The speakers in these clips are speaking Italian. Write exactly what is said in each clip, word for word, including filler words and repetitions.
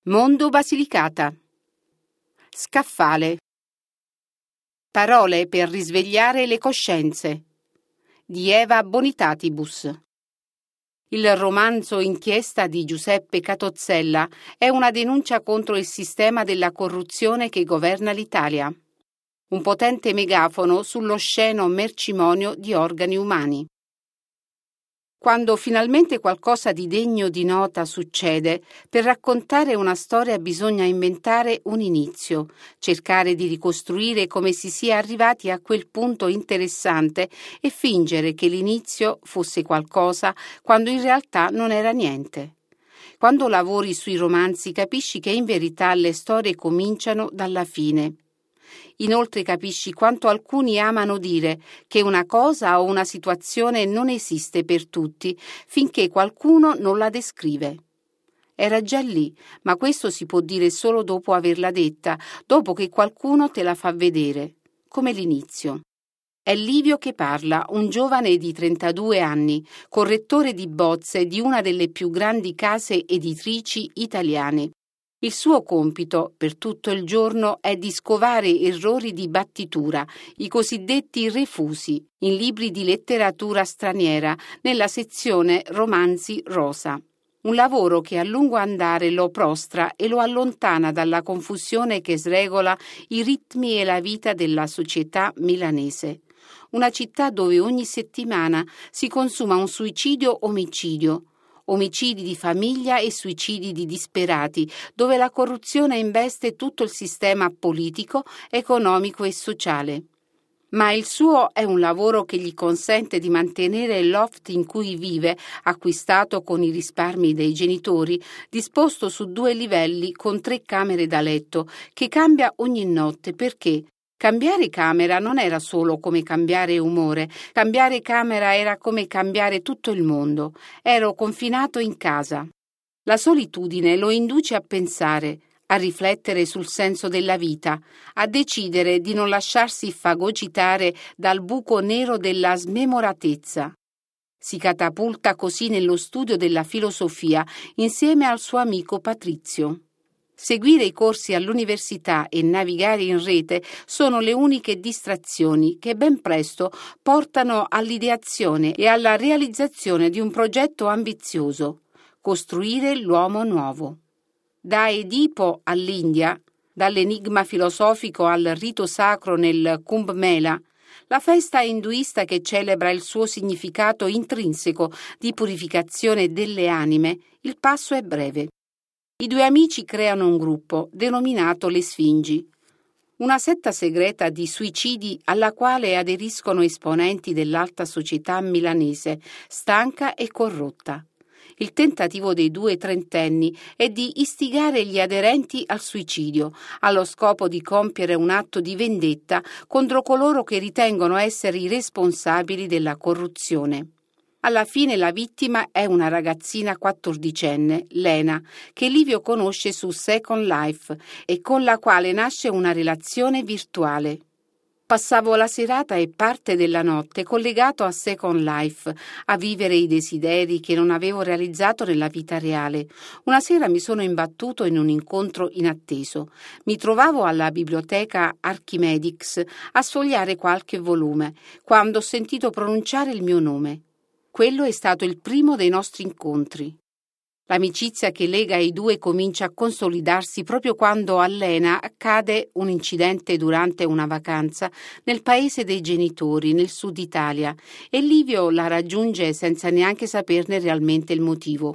Mondo Basilicata. Scaffale. Parole per risvegliare le coscienze di Eva Bonitatibus. Il romanzo Inchiesta di Giuseppe Catozzella è una denuncia contro il sistema della corruzione che governa l'Italia. Un potente megafono sull'osceno mercimonio di organi umani. Quando finalmente qualcosa di degno di nota succede, per raccontare una storia bisogna inventare un inizio, cercare di ricostruire come si sia arrivati a quel punto interessante e fingere che l'inizio fosse qualcosa quando in realtà non era niente. Quando lavori sui romanzi capisci che in verità le storie cominciano dalla fine. Inoltre capisci quanto alcuni amano dire che una cosa o una situazione non esiste per tutti finché qualcuno non la descrive. Era già lì, ma questo si può dire solo dopo averla detta, dopo che qualcuno te la fa vedere, come l'inizio. È Livio che parla, un giovane di trentadue anni, correttore di bozze di una delle più grandi case editrici italiane. Il suo compito per tutto il giorno è di scovare errori di battitura, i cosiddetti refusi, in libri di letteratura straniera, nella sezione Romanzi Rosa. Un lavoro che a lungo andare lo prostra e lo allontana dalla confusione che sregola i ritmi e la vita della società milanese. Una città dove ogni settimana si consuma un suicidio-omicidio, omicidi di famiglia e suicidi di disperati, dove la corruzione investe tutto il sistema politico, economico e sociale. Ma il suo è un lavoro che gli consente di mantenere il loft in cui vive, acquistato con i risparmi dei genitori, disposto su due livelli con tre camere da letto, che cambia ogni notte perché cambiare camera non era solo come cambiare umore, cambiare camera era come cambiare tutto il mondo. Ero confinato in casa. La solitudine lo induce a pensare, a riflettere sul senso della vita, a decidere di non lasciarsi fagocitare dal buco nero della smemoratezza. Si catapulta così nello studio della filosofia insieme al suo amico Patrizio. Seguire i corsi all'università e navigare in rete sono le uniche distrazioni che ben presto portano all'ideazione e alla realizzazione di un progetto ambizioso: costruire l'uomo nuovo. Da Edipo all'India, dall'enigma filosofico al rito sacro nel Kumbh Mela, la festa induista che celebra il suo significato intrinseco di purificazione delle anime, il passo è breve. I due amici creano un gruppo, denominato le Sfingi, una setta segreta di suicidi alla quale aderiscono esponenti dell'alta società milanese, stanca e corrotta. Il tentativo dei due trentenni è di istigare gli aderenti al suicidio, allo scopo di compiere un atto di vendetta contro coloro che ritengono essere i responsabili della corruzione. Alla fine la vittima è una ragazzina quattordicenne, Lena, che Livio conosce su Second Life e con la quale nasce una relazione virtuale. Passavo la serata e parte della notte collegato a Second Life, a vivere i desideri che non avevo realizzato nella vita reale. Una sera mi sono imbattuto in un incontro inatteso. Mi trovavo alla biblioteca Archimedix a sfogliare qualche volume, quando ho sentito pronunciare il mio nome. Quello è stato il primo dei nostri incontri. L'amicizia che lega i due comincia a consolidarsi proprio quando a Lena accade un incidente durante una vacanza nel paese dei genitori, nel sud Italia, e Livio la raggiunge senza neanche saperne realmente il motivo.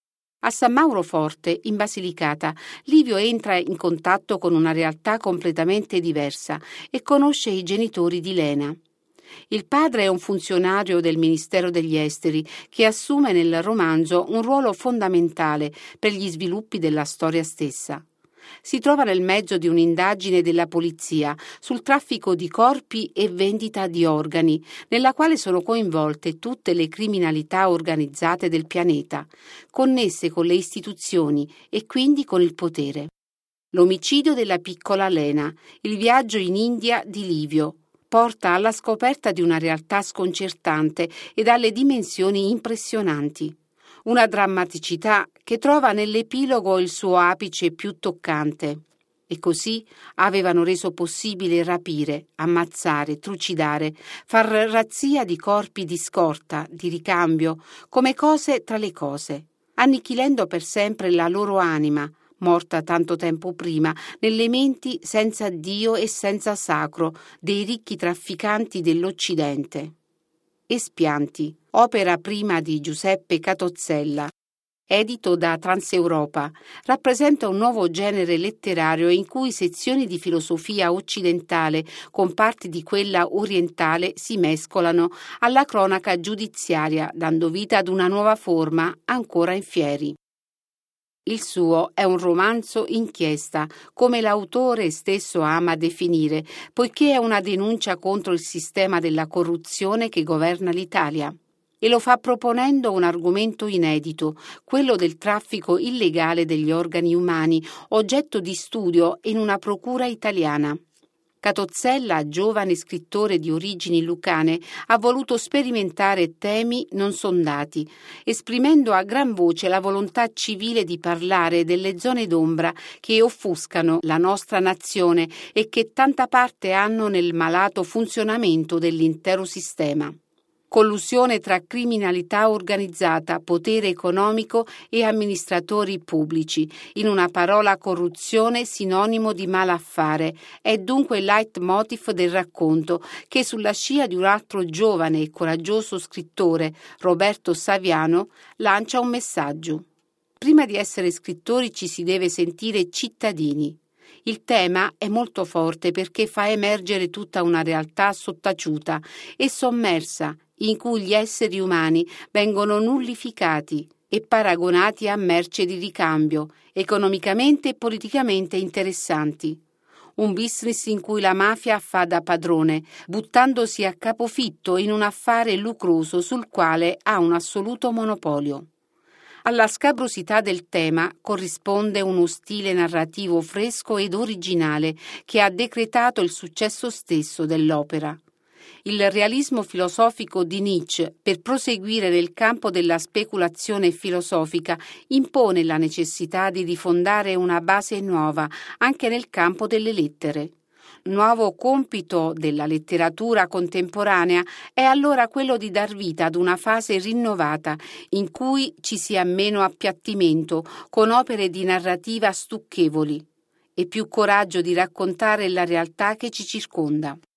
A San Mauro Forte, in Basilicata, Livio entra in contatto con una realtà completamente diversa e conosce i genitori di Lena. Il padre è un funzionario del Ministero degli Esteri che assume nel romanzo un ruolo fondamentale per gli sviluppi della storia stessa. Si trova nel mezzo di un'indagine della polizia sul traffico di corpi e vendita di organi, nella quale sono coinvolte tutte le criminalità organizzate del pianeta, connesse con le istituzioni e quindi con il potere. L'omicidio della piccola Lena, il viaggio in India di Livio, porta alla scoperta di una realtà sconcertante e dalle dimensioni impressionanti. Una drammaticità che che trova nell'epilogo il suo apice più toccante. E così avevano reso possibile rapire, ammazzare, trucidare, far razzia di corpi di scorta, di ricambio, come cose tra le cose, annichilendo per sempre la loro anima, morta tanto tempo prima, nelle menti senza Dio e senza sacro dei ricchi trafficanti dell'Occidente. Espianti, opera prima di Giuseppe Catozzella, edito da Transeuropa, rappresenta un nuovo genere letterario in cui sezioni di filosofia occidentale con parti di quella orientale si mescolano alla cronaca giudiziaria, dando vita ad una nuova forma ancora in fieri. Il suo è un romanzo inchiesta, come l'autore stesso ama definire, poiché è una denuncia contro il sistema della corruzione che governa l'Italia. E lo fa proponendo un argomento inedito, quello del traffico illegale degli organi umani, oggetto di studio in una procura italiana. Catozzella, giovane scrittore di origini lucane, ha voluto sperimentare temi non sondati, esprimendo a gran voce la volontà civile di parlare delle zone d'ombra che offuscano la nostra nazione e che tanta parte hanno nel malato funzionamento dell'intero sistema. Collusione tra criminalità organizzata, potere economico e amministratori pubblici. In una parola, corruzione sinonimo di malaffare. È dunque il leitmotiv del racconto che, sulla scia di un altro giovane e coraggioso scrittore, Roberto Saviano, lancia un messaggio. Prima di essere scrittori ci si deve sentire cittadini. Il tema è molto forte perché fa emergere tutta una realtà sottaciuta e sommersa, in cui gli esseri umani vengono nullificati e paragonati a merce di ricambio, economicamente e politicamente interessanti. Un business in cui la mafia fa da padrone, buttandosi a capofitto in un affare lucroso sul quale ha un assoluto monopolio. Alla scabrosità del tema corrisponde uno stile narrativo fresco ed originale che ha decretato il successo stesso dell'opera. Il realismo filosofico di Nietzsche, per proseguire nel campo della speculazione filosofica, impone la necessità di rifondare una base nuova anche nel campo delle lettere. Nuovo compito della letteratura contemporanea è allora quello di dar vita ad una fase rinnovata in cui ci sia meno appiattimento con opere di narrativa stucchevoli e più coraggio di raccontare la realtà che ci circonda.